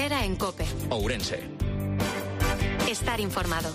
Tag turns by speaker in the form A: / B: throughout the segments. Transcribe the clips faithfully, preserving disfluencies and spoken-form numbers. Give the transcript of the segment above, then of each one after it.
A: Herrera en COPE.
B: Ourense.
A: Estar informado.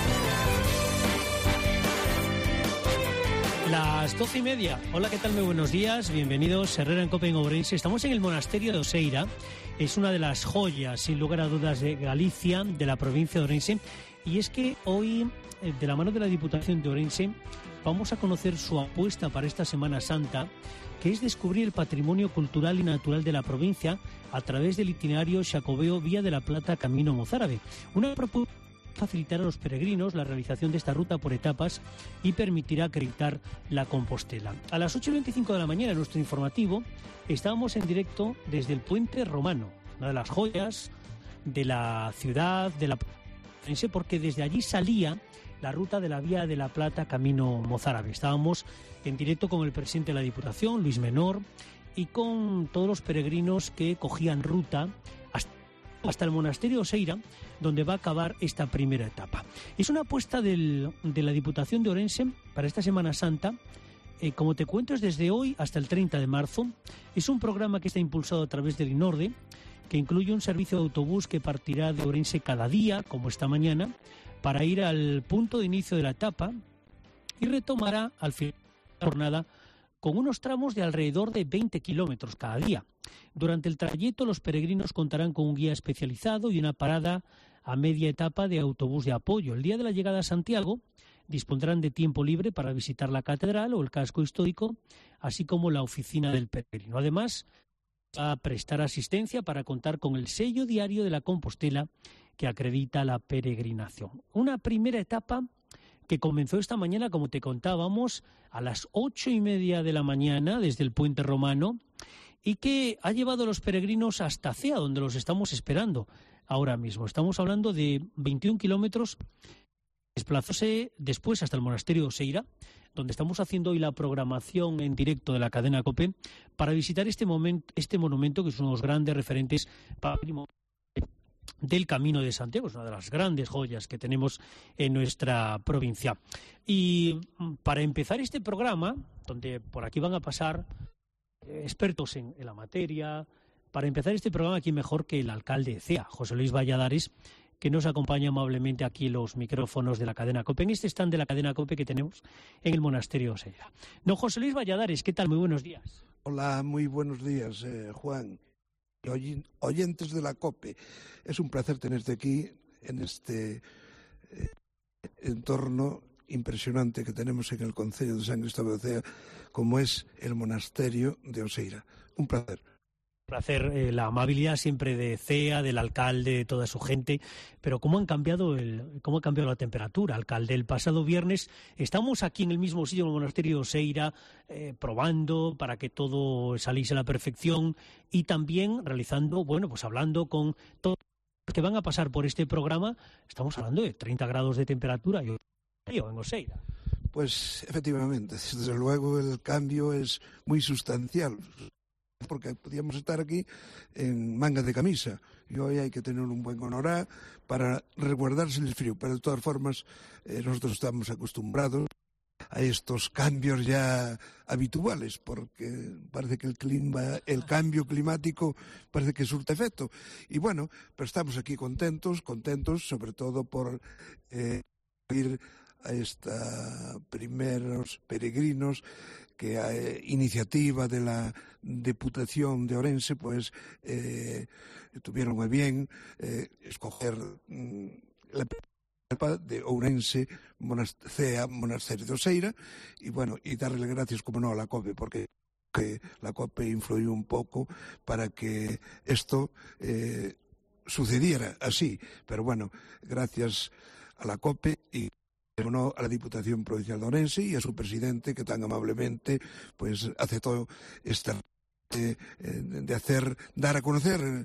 C: Las doce y media. Hola, ¿qué tal? Muy buenos días. Bienvenidos. Herrera en COPE en Ourense. Estamos en el monasterio de Oseira. Es una de las joyas, sin lugar a dudas, de Galicia, de la provincia de Ourense. Y es que hoy, de la mano de la Diputación de Ourense, vamos a conocer su apuesta para esta Semana Santa, que es descubrir el patrimonio cultural y natural de la provincia a través del itinerario Xacobeo Vía de la Plata Camino Mozárabe. Una propuesta que facilitará a los peregrinos la realización de esta ruta por etapas y permitirá acreditar la Compostela. A las ocho y veinticinco de la mañana, en nuestro informativo, estábamos en directo desde el Puente Romano, una de las joyas de la ciudad, de la provincia, porque desde allí salía la ruta de la Vía de la Plata Camino Mozárabe. Estábamos en directo con el presidente de la Diputación, Luis Menor, y con todos los peregrinos que cogían ruta hasta, hasta el monasterio Oseira, donde va a acabar esta primera etapa. Es una apuesta del, de la Diputación de Ourense para esta Semana Santa. Eh, como te cuento, es desde hoy hasta el treinta de marzo. Es un programa que está impulsado a través del INORDE, que incluye un servicio de autobús que partirá de Ourense cada día, como esta mañana, para ir al punto de inicio de la etapa y retomará al final de la jornada con unos tramos de alrededor de veinte kilómetros cada día. Durante el trayecto, los peregrinos contarán con un guía especializado y una parada a media etapa de autobús de apoyo. El día de la llegada a Santiago dispondrán de tiempo libre para visitar la catedral o el casco histórico, así como la oficina del peregrino. Además, va a prestar asistencia para contar con el sello diario de la Compostela que acredita la peregrinación. Una primera etapa que comenzó esta mañana, como te contábamos, a las ocho y media de la mañana desde el Puente Romano y que ha llevado a los peregrinos hasta Cea, donde los estamos esperando ahora mismo. Estamos hablando de veintiún kilómetros, desplazóse después hasta el monasterio de Oseira, donde estamos haciendo hoy la programación en directo de la cadena COPE para visitar este, momento, este monumento que es uno de los grandes referentes patrimoniales del Camino de Santiago, es una de las grandes joyas que tenemos en nuestra provincia. Y para empezar este programa, donde por aquí van a pasar expertos en, en la materia, para empezar este programa aquí mejor que el alcalde de Cea, José Luis Valladares, que nos acompaña amablemente aquí en los micrófonos de la cadena COPE, en este stand de la cadena COPE que tenemos en el monasterio Oseira. Don José Luis Valladares, ¿qué tal? Muy buenos días.
D: Hola, muy buenos días, eh, Juan. Oyentes de la COPE, es un placer tenerte aquí en este eh, entorno impresionante que tenemos en el concello de San Cristóbal de Cea, como es el monasterio de Oseira. Un placer.
C: Placer, eh, la amabilidad siempre de Cea, del alcalde, de toda su gente, pero ¿cómo han cambiado el, cómo ha cambiado la temperatura, alcalde? El pasado viernes estamos aquí en el mismo sitio, en el monasterio de Oseira, eh, probando para que todo saliese a la perfección y también realizando, bueno, pues hablando con todos los que van a pasar por este programa. Estamos hablando de treinta grados de temperatura y en Oseira.
D: Pues efectivamente, desde luego el cambio es muy sustancial, porque podíamos estar aquí en manga de camisa y hoy hay que tener un buen honorá para resguardarse el frío, pero de todas formas eh, nosotros estamos acostumbrados a estos cambios ya habituales, porque parece que el clima, el cambio climático parece que surte efecto. Y bueno, pero estamos aquí contentos, contentos sobre todo por eh, ir a estos primeros peregrinos que a eh, iniciativa de la Diputación de Ourense pues eh, tuvieron muy bien eh, escoger mm, la etapa de Ourense, Cea, Monasterio de Oseira, y bueno, y darle gracias como no a la COPE, porque que la COPE influyó un poco para que esto eh, sucediera así, pero bueno, gracias a la COPE y no a la Diputación Provincial de Ourense y a su presidente que tan amablemente pues aceptó esta eh, de hacer dar a conocer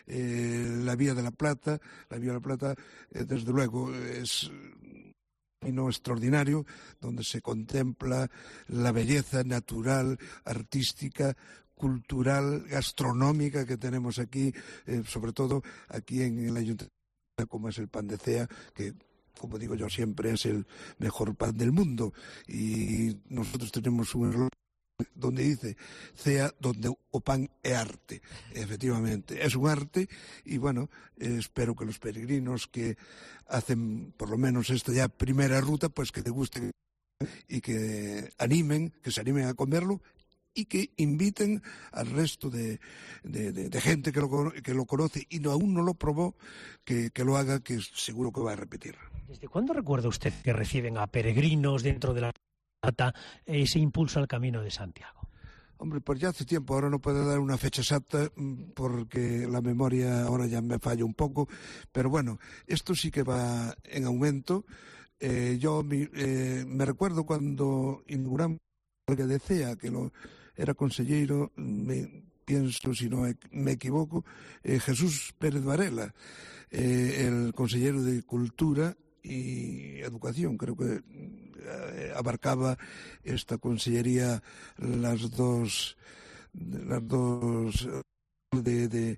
D: eh, la Vía de la Plata. La Vía de la Plata eh, desde luego es un camino extraordinario donde se contempla la belleza natural, artística, cultural, gastronómica que tenemos aquí, eh, sobre todo aquí en el Ayuntamiento, como es el pan de Cea, que como digo yo siempre es el mejor pan del mundo, y nosotros tenemos un donde dice Cea, donde o pan é arte. Efectivamente, es un arte y bueno, eh, espero que los peregrinos que hacen por lo menos esta ya primera ruta, pues que te gusten y que animen, que se animen a comerlo y que inviten al resto de, de, de, de gente que lo, que lo conoce y no, aún no lo probó, que, que lo haga, que seguro que va a repetir.
C: ¿Desde cuándo recuerda usted que reciben a peregrinos dentro de la plata ese impulso al Camino de Santiago?
D: Hombre, pues ya hace tiempo, ahora no puedo dar una fecha exacta porque la memoria ahora ya me falla un poco, pero bueno, esto sí que va en aumento. Eh, yo eh, me recuerdo cuando inauguramos el que decía que lo, era consellero, me, pienso si no me equivoco, eh, Jesús Pérez Varela, eh, el consellero de Cultura y Educación, creo que eh, abarcaba esta consellería las dos las dos de, de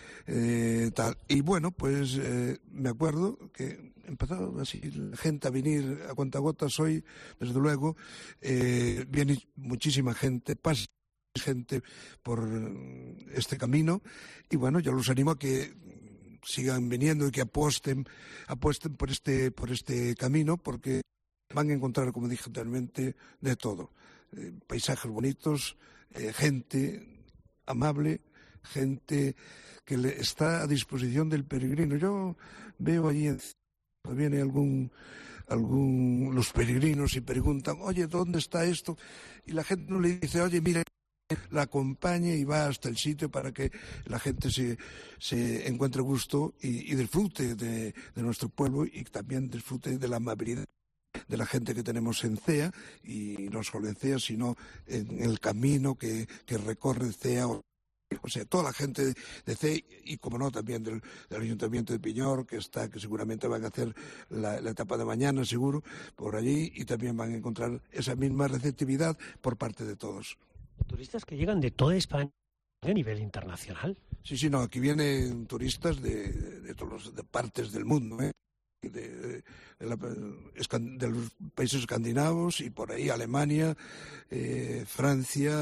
D: eh, tal. Y bueno, pues eh, me acuerdo que empezó así la gente a venir a cuentagotas hoy, desde luego, eh, viene muchísima gente, pasa gente por este camino y bueno, yo los animo a que sigan viniendo y que apuesten, apuesten por este, por este camino, porque van a encontrar, como dije anteriormente, de todo. Eh, paisajes bonitos, eh, gente amable, gente que le está a disposición del peregrino. Yo veo allí, viene algún, algún, los peregrinos y preguntan, oye, ¿dónde está esto? Y la gente no le dice, oye, mira, la acompaña y va hasta el sitio para que la gente se, se encuentre gusto y, y disfrute de, de nuestro pueblo y también disfrute de la amabilidad de la gente que tenemos en Cea, y no solo en Cea, sino en el camino que, que recorre Cea. O sea, toda la gente de Cea y, como no, también del, del Ayuntamiento de Piñor, que está, que seguramente van a hacer la, la etapa de mañana, seguro, por allí, y también van a encontrar esa misma receptividad por parte de todos.
C: Turistas que llegan de toda España a nivel internacional.
D: Sí, sí, no, aquí vienen turistas de, de, de todas las partes del mundo, ¿eh? De, de, de, la, de los países escandinavos y por ahí Alemania, eh, Francia,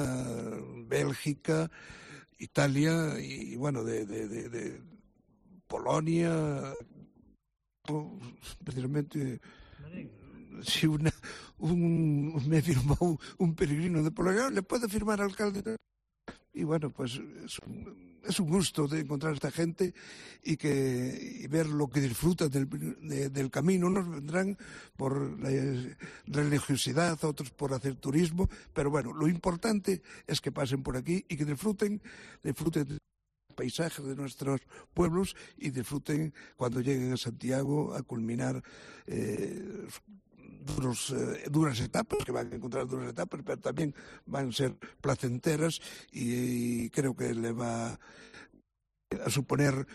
D: Bélgica, Italia y bueno, de, de, de, de Polonia, precisamente. Si una, un, me firmó un peregrino de Polonia, ¿le puede firmar alcalde? Y bueno, pues es un, es un gusto de encontrar a esta gente y que y ver lo que disfrutan del, de, del camino. Unos vendrán por la religiosidad, otros por hacer turismo, pero bueno, lo importante es que pasen por aquí y que disfruten, disfruten de paisajes de nuestros pueblos y disfruten cuando lleguen a Santiago a culminar eh, duros, eh, duras etapas, que van a encontrar duras etapas, pero también van a ser placenteras y, y creo que le va a suponer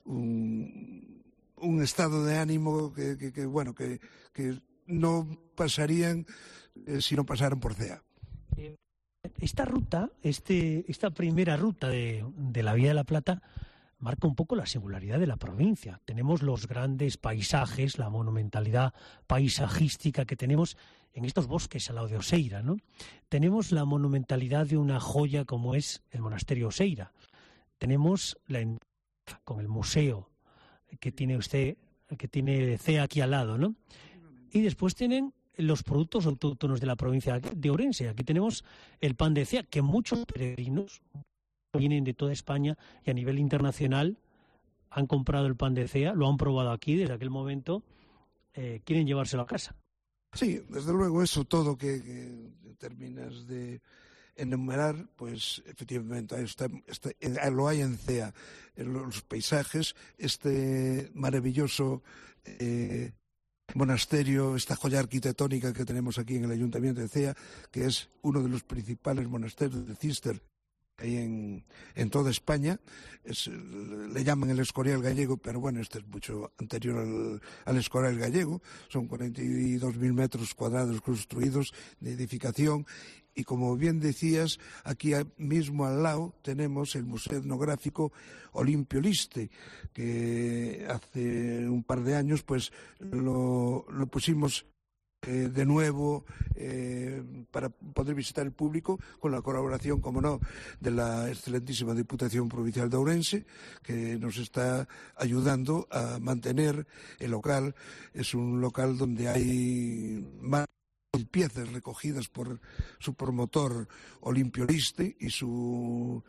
D: un, un estado de ánimo que, que, que bueno, que, que no pasarían eh, si no pasaran por Cea.
C: Esta ruta, este, esta primera ruta de, de la Vía de la Plata marca un poco la singularidad de la provincia. Tenemos los grandes paisajes, la monumentalidad paisajística que tenemos en estos bosques al lado de Oseira, ¿no? Tenemos la monumentalidad de una joya como es el monasterio Oseira. Tenemos la con el museo que tiene usted, que tiene Cea aquí al lado, ¿no? Y después tienen los productos autóctonos de la provincia de Ourense. Aquí tenemos el pan de Cea, que muchos peregrinos vienen de toda España y a nivel internacional han comprado el pan de Cea, lo han probado aquí desde aquel momento, eh, quieren llevárselo a casa.
D: Sí, desde luego eso todo que, que terminas de enumerar, pues efectivamente está, está, lo hay en Cea, en los paisajes, este maravilloso eh, monasterio, esta joya arquitectónica que tenemos aquí en el Ayuntamiento de Cea, que es uno de los principales monasterios de Císter ahí en, en toda España. Es, le llaman el Escorial gallego, pero bueno, este es mucho anterior al, al Escorial gallego. Son cuarenta y dos mil metros cuadrados construidos de edificación. Y como bien decías, aquí mismo al lado tenemos el Museo Etnográfico Olimpio Liste, que hace un par de años pues lo, lo pusimos eh, de nuevo eh, para poder visitar el público, con la colaboración, como no, de la excelentísima Diputación Provincial de Ourense, que nos está ayudando a mantener el local. Es un local donde hay más piezas recogidas por su promotor Olimpio Liste y su,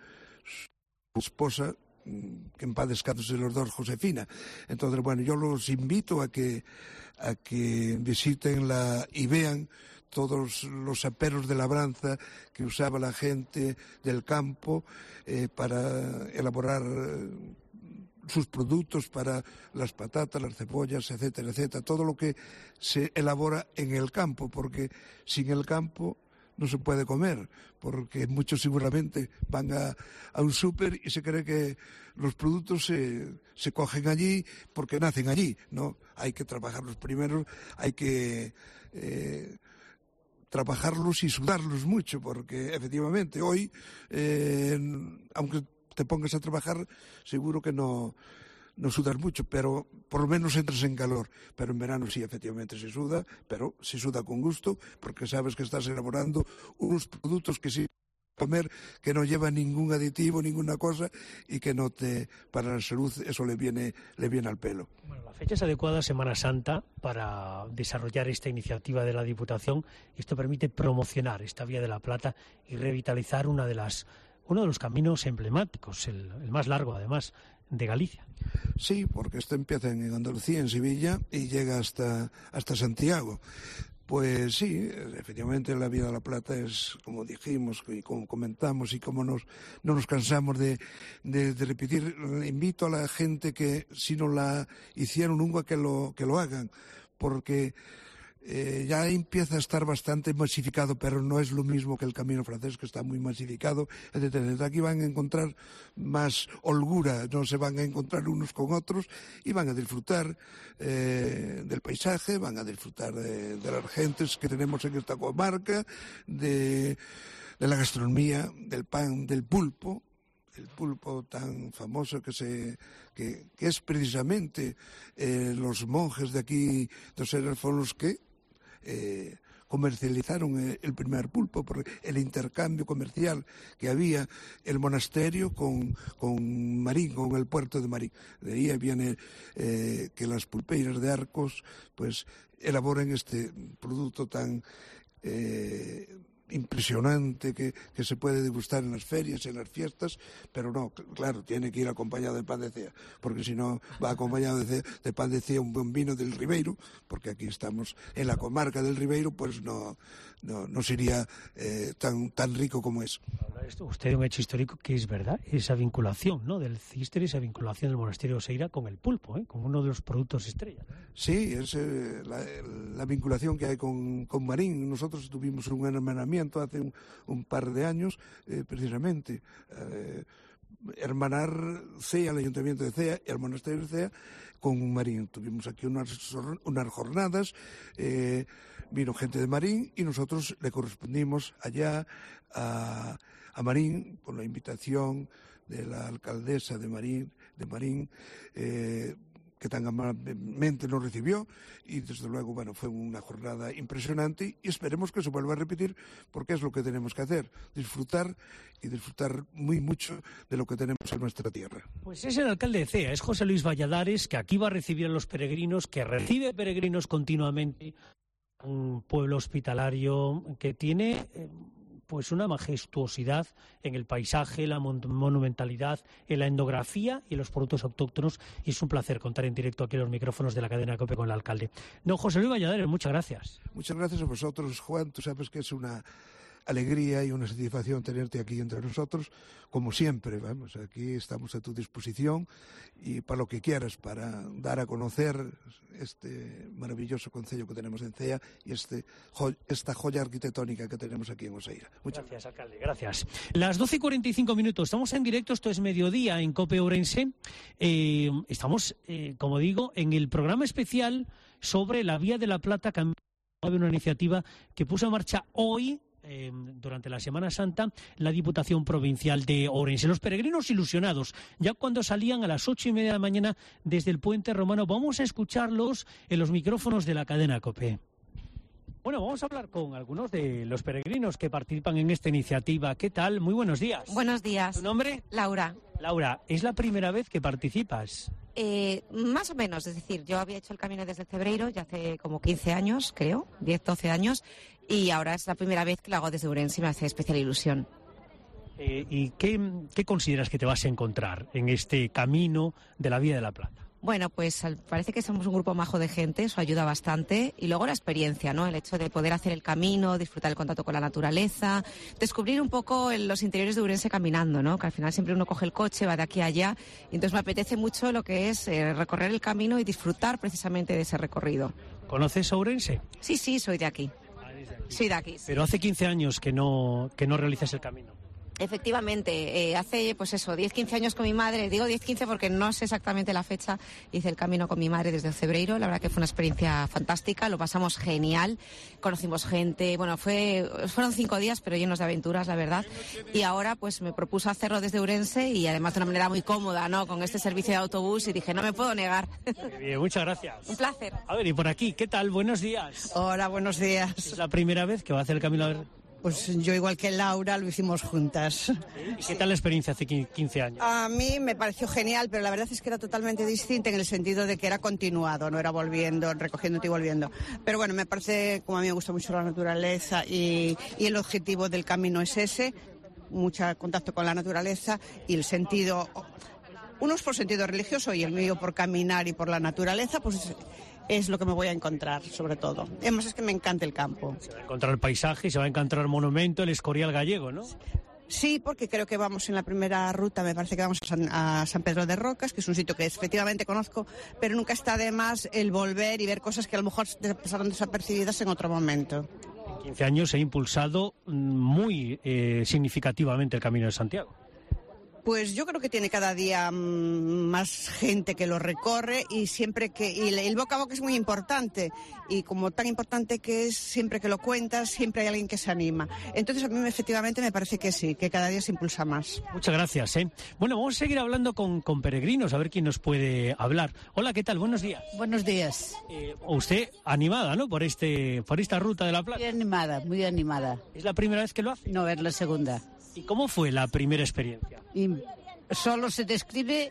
D: su esposa, que en paz descanse los dos, Josefina. Entonces, bueno, yo los invito a que a que visiten la y vean todos los aperos de labranza que usaba la gente del campo eh, para elaborar eh, sus productos, para las patatas, las cebollas, etcétera, etcétera, todo lo que se elabora en el campo, porque sin el campo no se puede comer, porque muchos seguramente van a, a un súper y se cree que los productos se, se cogen allí porque nacen allí. No, hay que trabajarlos primero, hay que eh, trabajarlos y sudarlos mucho, porque efectivamente hoy, eh, aunque te pongas a trabajar, seguro que no... no sudas mucho, pero por lo menos entras en calor. Pero en verano sí, efectivamente se suda, pero se suda con gusto, porque sabes que estás elaborando unos productos que sí comer, que no llevan ningún aditivo, ninguna cosa, y que no te, para la salud, eso le viene, le viene al pelo.
C: Bueno, la fecha es adecuada, Semana Santa, para desarrollar esta iniciativa de la Diputación. Esto permite promocionar esta Vía de la Plata y revitalizar una de las, uno de los caminos emblemáticos, el, el más largo, además, de Galicia.
D: Sí, porque esto empieza en Andalucía, en Sevilla, y llega hasta, hasta Santiago. Pues sí, efectivamente la Vía de la Plata es, como dijimos y como comentamos y como nos, no nos cansamos de, de, de repetir, invito a la gente que si no la hicieron nunca que lo, que lo hagan, porque Eh, ya empieza a estar bastante masificado, pero no es lo mismo que el Camino Francés, que está muy masificado, etcétera. Aquí van a encontrar más holgura, no se van a encontrar unos con otros y van a disfrutar eh, del paisaje, van a disfrutar de, de las gentes que tenemos en esta comarca, de, de la gastronomía, del pan, del pulpo, el pulpo tan famoso que se que, que es precisamente eh, los monjes de aquí de Oseira fueron los que eh, comercializaron el primer pulpo, porque el intercambio comercial que había el monasterio con, con Marín, con el puerto de Marín. De ahí viene eh, que las pulpeiras de Arcos pues elaboren este producto tan eh, impresionante que, que se puede degustar en las ferias, en las fiestas, pero no, claro, tiene que ir acompañado de pan de cea, porque si no va acompañado de, cea, de pan de cea un buen vino del Ribeiro, porque aquí estamos en la comarca del Ribeiro, pues no, no, no sería eh, tan, tan rico como es.
C: Usted de un hecho histórico que es verdad, esa vinculación, ¿no?, del Císter, esa vinculación del monasterio de Oseira con el pulpo, ¿eh?, como uno de los productos estrella, ¿no?
D: Sí, es eh, la, la vinculación que hay con, con Marín. Nosotros tuvimos un hermanamiento hace un, un par de años, eh, precisamente, eh, hermanar Cea, el Ayuntamiento de Cea y el Monasterio de Cea con Marín. Tuvimos aquí unas, unas jornadas, eh, vino gente de Marín y nosotros le correspondimos allá a, a Marín por la invitación de la alcaldesa de Marín, de Marín eh, que tan amablemente nos recibió, y desde luego, bueno, fue una jornada impresionante y esperemos que se vuelva a repetir, porque es lo que tenemos que hacer, disfrutar y disfrutar muy mucho de lo que tenemos en nuestra tierra.
C: Pues es el alcalde de Cea, es José Luis Valladares, que aquí va a recibir a los peregrinos, que recibe peregrinos continuamente, un pueblo hospitalario que tiene Eh, pues una majestuosidad en el paisaje, la mon monumentalidad, en la etnografía y en los productos autóctonos, y es un placer contar en directo aquí en los micrófonos de la cadena COPE con el alcalde. Don José Luis Valladares, muchas gracias.
D: Muchas gracias a vosotros, Juan. Tú sabes que es una alegría y una satisfacción tenerte aquí entre nosotros, como siempre. Vamos, aquí estamos a tu disposición y para lo que quieras, para dar a conocer este maravilloso concello que tenemos en Cea y este jo esta joya arquitectónica que tenemos aquí en Oseira. Muchas
C: gracias, alcalde, gracias. Las doce y cuarenta y cinco minutos, estamos en directo, esto es Mediodía en COPE Ourense. Eh, estamos, eh, como digo, en el programa especial sobre la Vía de la Plata, una iniciativa que puso en marcha hoy, Eh, durante la Semana Santa, la Diputación Provincial de Ourense. Los peregrinos ilusionados, ya cuando salían a las ocho y media de la mañana desde el Puente Romano. Vamos a escucharlos en los micrófonos de la cadena COPE. Bueno, vamos a hablar con algunos de los peregrinos que participan en esta iniciativa. ¿Qué tal? Muy buenos días.
B: Buenos días.
C: ¿Tu nombre?
B: Laura.
C: Laura, ¿es la primera vez que participas?
B: Eh, más o menos, es decir, yo había hecho el camino desde Cebreiro ya hace como quince años, creo, diez, doce años, y ahora es la primera vez que lo hago desde Ourense y me hace especial ilusión.
C: Eh, ¿Y qué, qué consideras que te vas a encontrar en este camino de la Vía de la Plata?
B: Bueno, pues parece que somos un grupo majo de gente, eso ayuda bastante. Y luego la experiencia, ¿no? El hecho de poder hacer el camino, disfrutar el contacto con la naturaleza, descubrir un poco en los interiores de Ourense caminando, ¿no? Que al final siempre uno coge el coche, va de aquí a allá. Y entonces me apetece mucho lo que es eh, recorrer el camino y disfrutar precisamente de ese recorrido.
C: ¿Conoces a Ourense?
B: Sí, sí, soy de aquí.
C: Ah, desde aquí.
B: Soy de aquí. Sí.
C: Pero hace quince años que no, que no realizas el camino.
B: Efectivamente, eh, hace pues eso, diez, quince años con mi madre, digo diez, quince porque no sé exactamente la fecha, hice el camino con mi madre desde Cebreiro, la verdad que fue una experiencia fantástica, lo pasamos genial, conocimos gente, bueno, fue fueron cinco días pero llenos de aventuras, la verdad, y ahora pues me propuso hacerlo desde Ourense y además de una manera muy cómoda, ¿no?, con este servicio de autobús y dije, no me puedo negar.
C: Muy bien, muchas gracias.
B: Un placer.
C: A ver, y por aquí, ¿qué tal? Buenos días.
E: Hola, buenos días.
C: ¿Es la primera vez que va a hacer el camino? A ver...
E: Pues yo, igual que Laura, lo hicimos juntas.
C: ¿Y qué tal la experiencia hace quince años?
E: A mí me pareció genial, pero la verdad es que era totalmente distinta en el sentido de que era continuado, no era volviendo, recogiéndote y volviendo. Pero bueno, me parece, como a mí me gusta mucho la naturaleza y, y el objetivo del camino es ese, mucho contacto con la naturaleza y el sentido, unos por sentido religioso y el mío por caminar y por la naturaleza, pues... es lo que me voy a encontrar, sobre todo. Además es que me encanta el campo.
C: Se va a encontrar el paisaje, se va a encontrar el monumento, el Escorial gallego, ¿no?
E: Sí, porque creo que vamos en la primera ruta, me parece que vamos a San, a San Pedro de Rocas, que es un sitio que efectivamente conozco, pero nunca está de más el volver y ver cosas que a lo mejor pasaron desapercibidas en otro momento.
C: En quince años se ha impulsado muy eh, significativamente el Camino de Santiago.
E: Pues yo creo que tiene cada día más gente que lo recorre y siempre que y el boca a boca es muy importante y como tan importante que es, siempre que lo cuentas siempre hay alguien que se anima. Entonces a mí efectivamente me parece que sí, que cada día se impulsa más.
C: Muchas gracias. ¿eh? Bueno, vamos a seguir hablando con, con peregrinos, a ver quién nos puede hablar. Hola, ¿qué tal? Buenos días.
F: Buenos días.
C: Eh, usted animada, ¿no? Por este por esta ruta de la Plata.
F: Muy animada, muy animada.
C: ¿Es la primera vez que lo hace?
F: No, es la segunda.
C: ¿Y cómo fue la primera experiencia?
F: Y solo se describe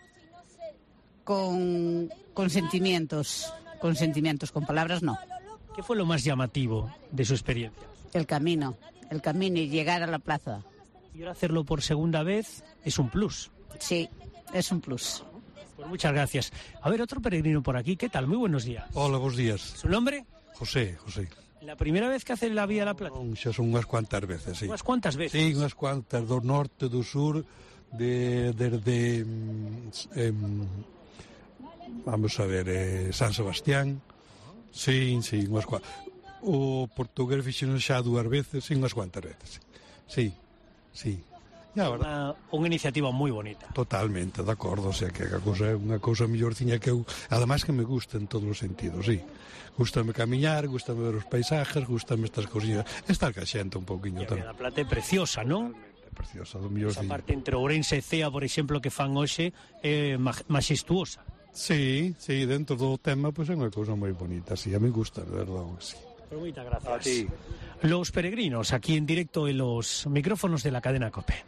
F: con, con sentimientos, con sentimientos, con palabras no.
C: ¿Qué fue lo más llamativo de su experiencia?
F: El camino, el camino y llegar a la plaza.
C: Y ahora hacerlo por segunda vez es un plus.
F: Sí, es un plus.
C: Pues muchas gracias. A ver, otro peregrino por aquí. ¿Qué tal? Muy buenos días.
G: Hola, buenos días.
C: ¿Su nombre?
G: José, José.
C: ¿La primera vez que hace la Vía de la Plata?
G: Non, xa son unhas cuantas veces, sí.
C: ¿Unas cuantas veces?
G: Sí, unhas cuantas, do norte, do sur, de, desde, eh, vamos a ver, eh, San Sebastián, sí, sí, unhas cuantas. O portugués fixeron xa dúas veces, sí, unhas cuantas veces, sí, sí. Ya,
C: una, unha iniciativa moi bonita.
G: Totalmente, de acordo, o sea, que a cousa é unha cousa mellorciña que eu, ademais que me gusta en todos os sentidos, sí. Gústame camiñar, gústame ver os paisajes, gústame estas cousiñas, estar ca xente un pouquiño
C: tamén. A Vía da Plata é preciosa, non?
G: Preciosa, do mellorciño.
C: Esa parte entre Ourense e Cea, por exemplo, que fan hoxe, é majestuosa.
G: Sí, sí, dentro do tema, pois pues, é unha cousa moi bonita, sí, a mí gusta, de verdade, sí.
C: Pero moitas gracias. A ti. Los peregrinos, aquí en directo en los micrófonos de la cadena COPE.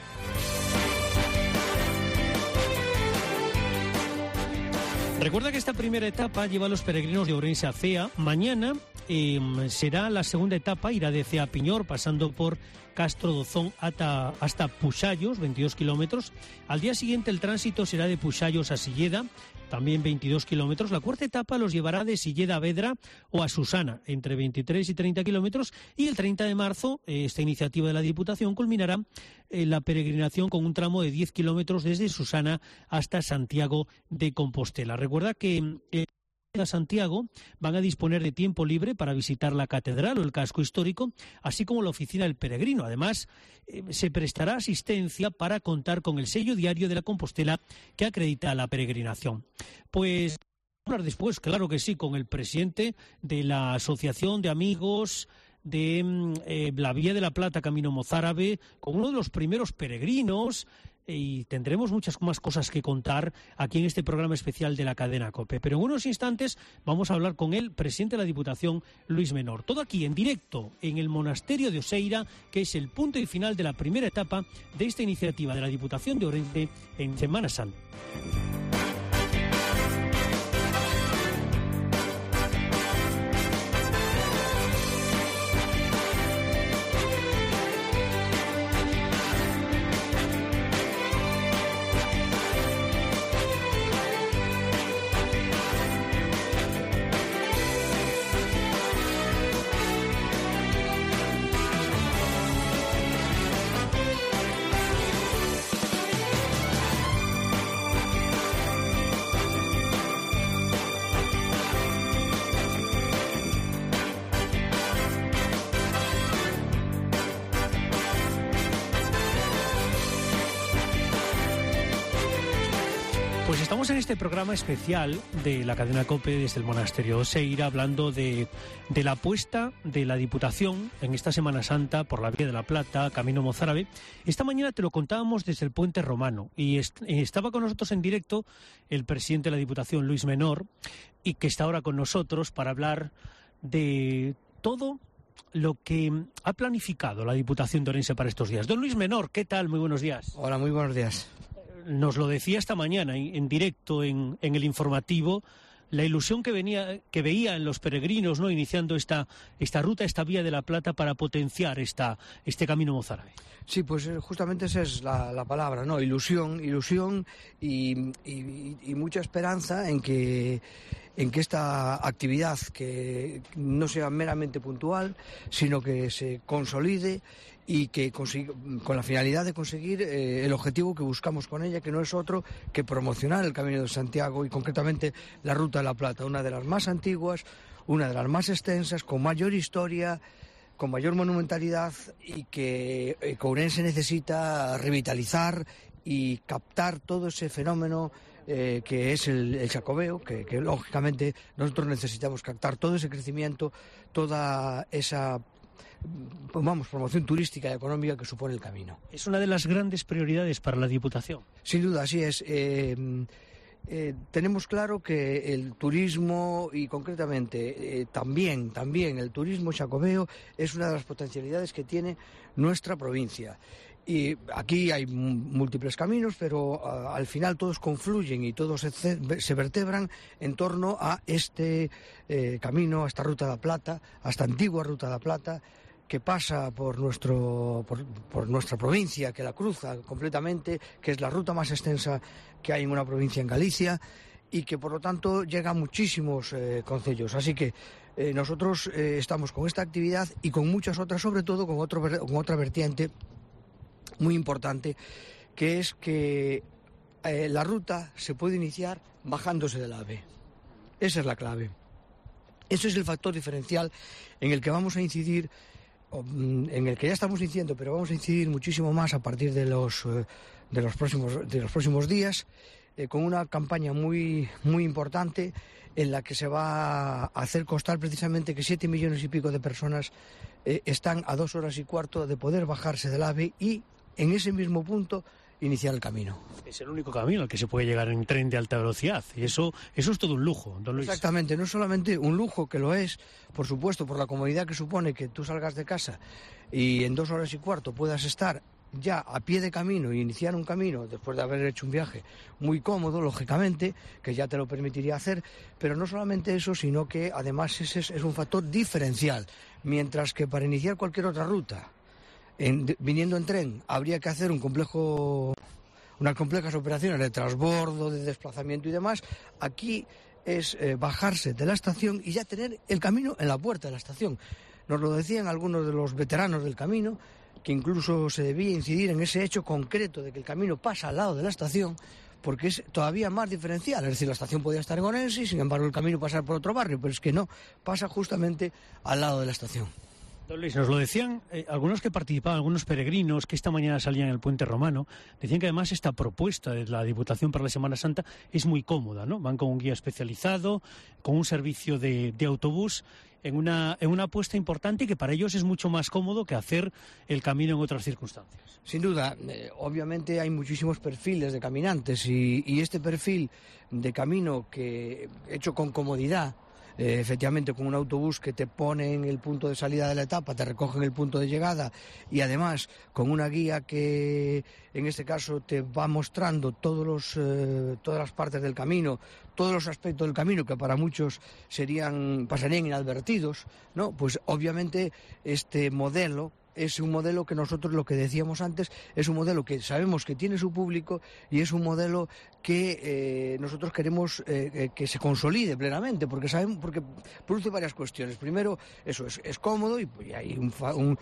C: Recuerda que esta primera etapa lleva a los peregrinos de Ourense a Cea. Mañana eh, será la segunda etapa, irá de Cea a Piñor, pasando por Castro Dozón hasta, hasta Puxallos, veintidós kilómetros. Al día siguiente el tránsito será de Puxallos a Silleda, también veintidós kilómetros. La cuarta etapa los llevará de Silleda a Vedra o a Susana, entre veintitrés y treinta kilómetros. Y el treinta de marzo, eh, esta iniciativa de la Diputación culminará eh, la peregrinación con un tramo de diez kilómetros desde Susana hasta Santiago de Compostela. Recuerda que... Eh, a Santiago van a disponer de tiempo libre para visitar la catedral o el casco histórico, así como la oficina del peregrino. Además, eh, se prestará asistencia para contar con el sello diario de la Compostela que acredita la peregrinación. Pues hablar después, claro que sí, con el presidente de la Asociación de Amigos de eh, la Vía de la Plata, Camino Mozárabe, con uno de los primeros peregrinos y tendremos muchas más cosas que contar aquí en este programa especial de la cadena COPE. Pero en unos instantes vamos a hablar con el presidente de la Diputación, Luis Menor. Todo aquí en directo en el monasterio de Oseira, que es el punto y final de la primera etapa de esta iniciativa de la Diputación de Orense en Semana Santa. Pues estamos en este programa especial de la cadena COPE desde el monasterio de Oseira, hablando de, de la apuesta de la Diputación en esta Semana Santa por la Vía de la Plata, Camino Mozárabe. Esta mañana te lo contábamos desde el Puente Romano y est- estaba con nosotros en directo el presidente de la Diputación, Luis Menor, y que está ahora con nosotros para hablar de todo lo que ha planificado la Diputación de Orense para estos días. Don Luis Menor, ¿qué tal? Muy buenos días.
H: Hola, muy buenos días.
C: Nos lo decía esta mañana en directo en, en el informativo, la ilusión que venía, que veía en los peregrinos, ¿no?, iniciando esta, esta ruta, esta Vía de la Plata para potenciar esta, este camino mozárabe.
H: Sí, pues justamente esa es la, la palabra, ¿no? Ilusión, ilusión y, y, y mucha esperanza en que, en que esta actividad, que no sea meramente puntual, sino que se consolide y que consiga, con la finalidad de conseguir eh, el objetivo que buscamos con ella, que no es otro que promocionar el Camino de Santiago y concretamente la Ruta de la Plata, una de las más antiguas, una de las más extensas, con mayor historia, con mayor monumentalidad y que eh, Ourense necesita revitalizar y captar todo ese fenómeno eh, que es el, el Xacobeo, que, que lógicamente nosotros necesitamos captar todo ese crecimiento, toda esa vamos, promoción turística y económica que supone el camino.
C: Es una de las grandes prioridades para la Diputación.
H: Sin duda, así es. Eh, eh, tenemos claro que el turismo y concretamente eh, también, también el turismo xacobeo es una de las potencialidades que tiene nuestra provincia. Y aquí hay múltiples caminos, pero uh, al final todos confluyen y todos se, se vertebran en torno a este eh, camino, a esta Ruta de la Plata, a esta antigua Ruta de la Plata, que pasa por, nuestro, por, por nuestra provincia, que la cruza completamente, que es la ruta más extensa que hay en una provincia en Galicia y que por lo tanto llega a muchísimos eh, concellos. Así que eh, nosotros eh, estamos con esta actividad y con muchas otras, sobre todo con, otro, con otra vertiente muy importante, que es que eh, la ruta se puede iniciar bajándose del AVE. Esa es la clave. Ese es el factor diferencial en el que vamos a incidir, en el que ya estamos incidiendo, pero vamos a incidir muchísimo más a partir de los, de los, próximos, de los próximos días, eh, con una campaña muy, muy importante en la que se va a hacer constar precisamente que siete millones y pico de personas eh, están a dos horas y cuarto de poder bajarse del AVE y en ese mismo punto iniciar el camino.
C: Es el único camino al que se puede llegar en tren de alta velocidad y eso, eso es todo un lujo, don Luis.
H: Exactamente, no solamente un lujo, que lo es, por supuesto, por la comodidad que supone que tú salgas de casa y en dos horas y cuarto puedas estar ya a pie de camino y iniciar un camino después de haber hecho un viaje muy cómodo, lógicamente, que ya te lo permitiría hacer, pero no solamente eso, sino que además ese es, es un factor diferencial, mientras que para iniciar cualquier otra ruta, En, de, viniendo en tren, habría que hacer un complejo, unas complejas operaciones de transbordo, de desplazamiento y demás. Aquí es eh, bajarse de la estación y ya tener el camino en la puerta de la estación. Nos lo decían algunos de los veteranos del camino, que incluso se debía incidir en ese hecho concreto de que el camino pasa al lado de la estación, porque es todavía más diferencial. Es decir, la estación podía estar en Orense y sin embargo el camino pasar por otro barrio, pero es que no, pasa justamente al lado de la estación.
C: Don Luis, nos lo decían eh, algunos que participaban, algunos peregrinos que esta mañana salían en el Puente Romano, decían que además esta propuesta de la Diputación para la Semana Santa es muy cómoda, ¿no? Van con un guía especializado, con un servicio de, de autobús, en una, en una apuesta importante y que para ellos es mucho más cómodo que hacer el camino en otras circunstancias.
H: Sin duda, eh, obviamente hay muchísimos perfiles de caminantes y, y este perfil de camino que hecho con comodidad, Eh, efectivamente con un autobús que te pone en el punto de salida de la etapa, te recoge en el punto de llegada y además con una guía que en este caso te va mostrando todos los, eh, todas las partes del camino, todos los aspectos del camino que para muchos serían, pasarían inadvertidos, ¿no? Pues obviamente este modelo es un modelo que nosotros, lo que decíamos antes, es un modelo que sabemos que tiene su público y es un modelo que eh, nosotros queremos eh, que se consolide plenamente, porque sabemos, porque produce varias cuestiones. Primero, eso es, es cómodo y, y hay un, un,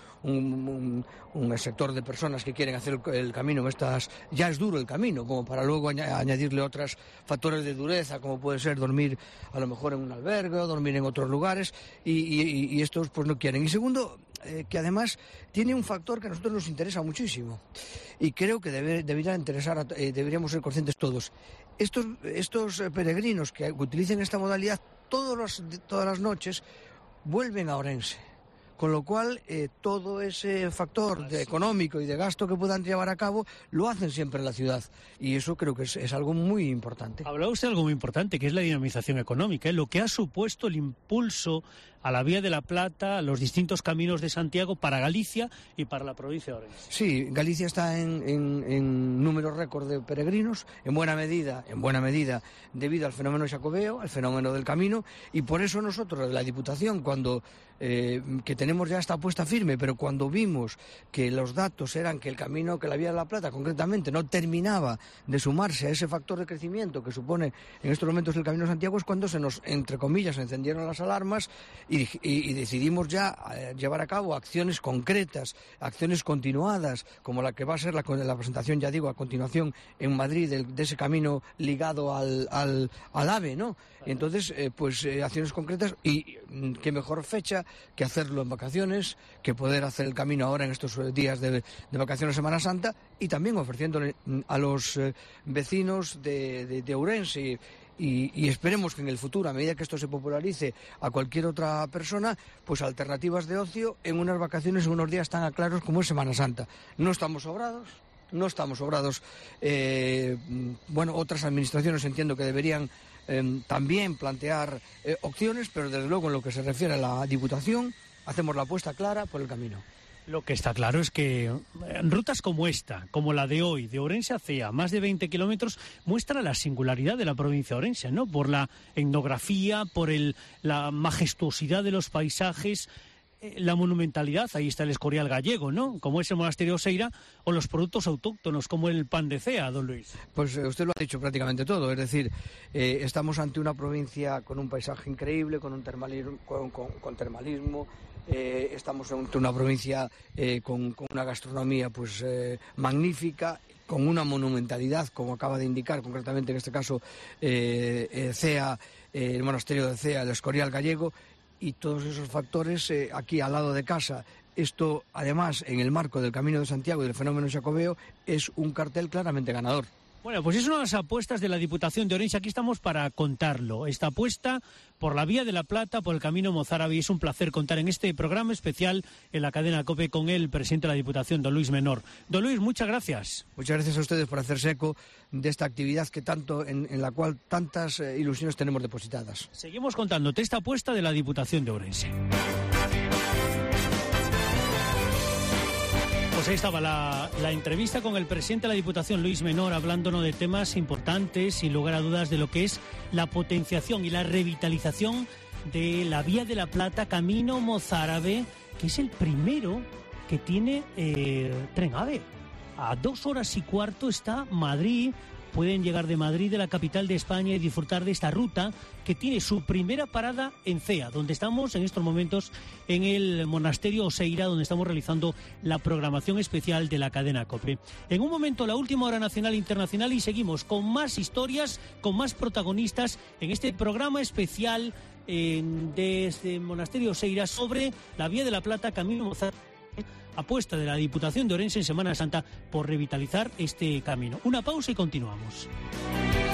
H: un, un, un sector de personas que quieren hacer el, el camino en estas, ya es duro el camino, como para luego añadirle otros factores de dureza, como puede ser dormir a lo mejor en un albergue o dormir en otros lugares, y, y, y estos pues no quieren. Y segundo, Eh, que además tiene un factor que a nosotros nos interesa muchísimo y creo que debe, debería interesar a, eh, deberíamos ser conscientes todos. Estos, estos eh, peregrinos que utilicen esta modalidad todos los, todas las noches vuelven a Ourense, con lo cual eh, todo ese factor de económico y de gasto que puedan llevar a cabo lo hacen siempre en la ciudad y eso creo que es, es algo muy importante.
C: Hablaba usted de algo muy importante, que es la dinamización económica, ¿eh? Lo que ha supuesto el impulso a la Vía de la Plata, a los distintos caminos de Santiago para Galicia y para la provincia de Ourense.
H: Sí, Galicia está en, en, en números récord de peregrinos, en buena medida, en buena medida debido al fenómeno xacobeo, al fenómeno del camino, y por eso nosotros, la Diputación, cuando eh, que tenemos ya esta apuesta firme, pero cuando vimos que los datos eran que el camino, que la Vía de la Plata concretamente no terminaba de sumarse a ese factor de crecimiento que supone en estos momentos el Camino de Santiago, es cuando se nos, entre comillas, encendieron las alarmas y, y, y decidimos ya eh, llevar a cabo acciones concretas, acciones continuadas, como la que va a ser la, la presentación, ya digo, a continuación en Madrid, de, de ese camino ligado al, al, al AVE, ¿no? Y entonces, eh, pues eh, acciones concretas, y qué mejor fecha que hacerlo en vacaciones, que poder hacer el camino ahora en estos días de, de vacaciones de Semana Santa, y también ofreciéndole a los eh, vecinos de, de, de Ourense y, y esperemos que en el futuro, a medida que esto se popularice a cualquier otra persona, pues alternativas de ocio en unas vacaciones, en unos días tan aclaros como es Semana Santa. No estamos sobrados. No estamos sobrados. Eh, bueno, otras administraciones entiendo que deberían eh, también plantear eh, opciones, pero desde luego en lo que se refiere a la Diputación, hacemos la apuesta clara por el camino.
C: Lo que está claro es que en rutas como esta, como la de hoy, de Ourense a Cea, más de veinte kilómetros, muestra la singularidad de la provincia de Ourense, ¿no? Por la etnografía, por el, la majestuosidad de los paisajes, la monumentalidad, ahí está el Escorial gallego, ¿no? Como es el monasterio de Oseira, o los productos autóctonos, como el pan de Cea, don Luis.
H: Pues usted lo ha dicho prácticamente todo, es decir, eh, estamos ante una provincia con un paisaje increíble, con un termalismo, con, con, con termalismo, eh, estamos ante una provincia eh, con, con una gastronomía pues eh, magnífica, con una monumentalidad, como acaba de indicar, concretamente en este caso eh, eh, Cea, eh, el monasterio de Cea, el Escorial gallego, y todos esos factores eh, aquí al lado de casa. Esto, además, en el marco del Camino de Santiago y del fenómeno xacobeo, es un cartel claramente ganador.
C: Bueno, pues es una de las apuestas de la Diputación de Ourense. Aquí estamos para contarlo. Esta apuesta por la Vía de la Plata, por el Camino Mozárabe. Es un placer contar en este programa especial en la cadena COPE con el presidente de la Diputación, don Luis Menor. Don Luis, muchas gracias.
H: Muchas gracias a ustedes por hacerse eco de esta actividad que tanto en, en la cual tantas eh, ilusiones tenemos depositadas.
C: Seguimos contándote esta apuesta de la Diputación de Ourense. Pues ahí estaba la, la entrevista con el presidente de la Diputación, Luis Menor, hablándonos de temas importantes, sin lugar a dudas, de lo que es la potenciación y la revitalización de la Vía de la Plata, Camino Mozárabe, que es el primero que tiene eh, tren AVE. A dos horas y cuarto está Madrid, pueden llegar de Madrid, de la capital de España, y disfrutar de esta ruta que tiene su primera parada en Cea, donde estamos en estos momentos en el monasterio Oseira, donde estamos realizando la programación especial de la cadena COPE. En un momento, la última hora nacional e internacional, y seguimos con más historias, con más protagonistas en este programa especial eh, desde el monasterio Oseira sobre la Vía de la Plata, Camino Mozart. Apuesta de la Diputación de Orense en Semana Santa por revitalizar este camino. Una pausa y continuamos.